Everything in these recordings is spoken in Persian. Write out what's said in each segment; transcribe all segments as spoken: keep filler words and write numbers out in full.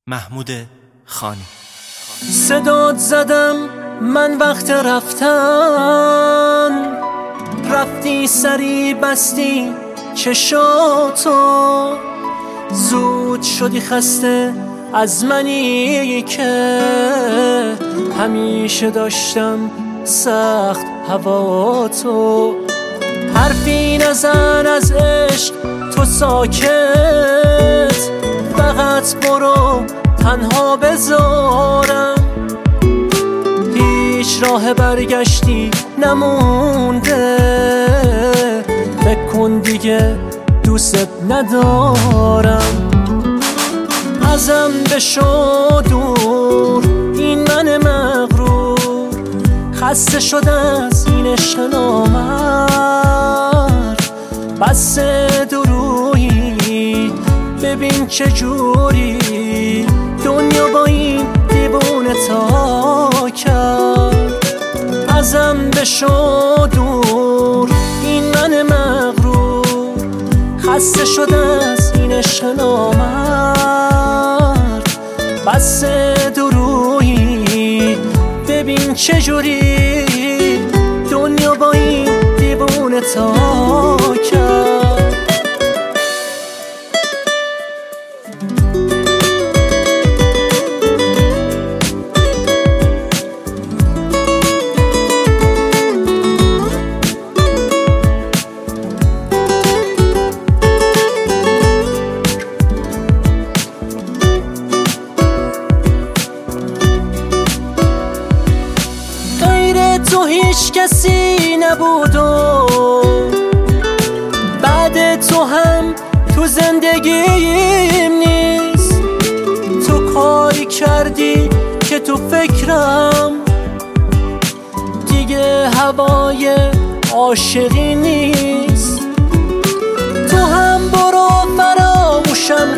محمود خانی. صدات زدم من وقت رفتن، رفتی سری بستی چشاتو، زود شدی خسته از منی که همیشه داشتم سخت هواتو. حرفی نزن از عشق تو ساکت، فقط برو تنها بذارم، هیچ راه برگشتی نمونده، فکر کن دیگه دوست ندارم. ازم بشو دور این من مغرور، خسته شده از این عشق نامرد، بس درویی ببین چجوری دنیا با این دیوونه تا کرد. ازم بشو دور این من مغرور، خسته شده از این عشق نامرد، بس درویی ببین چجوری دنیا با این دیوونه تا کرد. تو هیچ کسی نبود و بعد تو هم تو زندگیم نیست. تو کاری کردی که تو فکرم دیگه هوای عاشقی نیست. تو هم برو فراموشم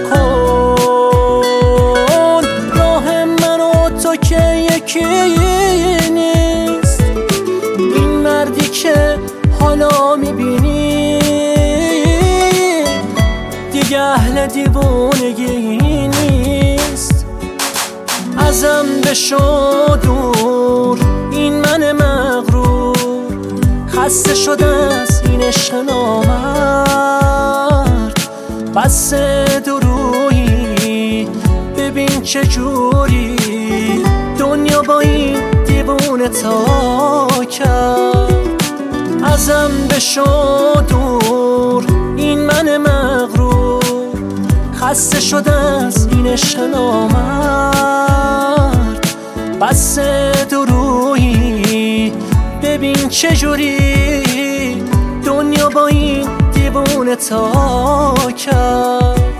کن، راه من و تو که یکی نیست. مردی که حالا میبینی دیگه اهل دیوونگی نیست. ازم بشو دور این من مغرور، خسته شده از این عشق نامرد، بس درویی ببین چجوری دنیا با این دیوونه تا کرد. ازم بشو دور این من مغرور، خسته شده از این عشق نامرد، بس درویی ببین چجوری دنیا با این دیوونه تا کرد.